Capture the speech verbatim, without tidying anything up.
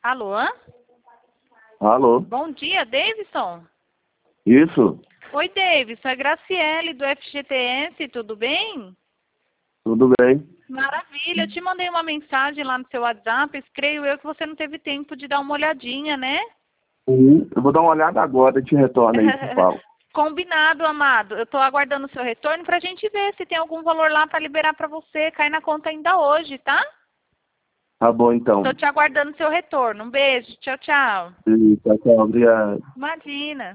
Alô? Alô? Bom dia, Davidson? Isso? Oi, Davidson, é Graciele do F G T S, tudo bem? Tudo bem? Maravilha, eu te mandei uma mensagem lá no seu WhatsApp, creio eu que você não teve tempo de dar uma olhadinha, né? Uhum. Eu vou dar uma olhada agora e te retorno aí, por favor. Combinado, amado. Eu estou aguardando o seu retorno para a gente ver se tem algum valor lá para liberar para você. Cai na conta ainda hoje, tá? Tá bom, então. Estou te aguardando o seu retorno. Um beijo. Tchau, tchau. Tchau, tchau. Obrigado. Imagina.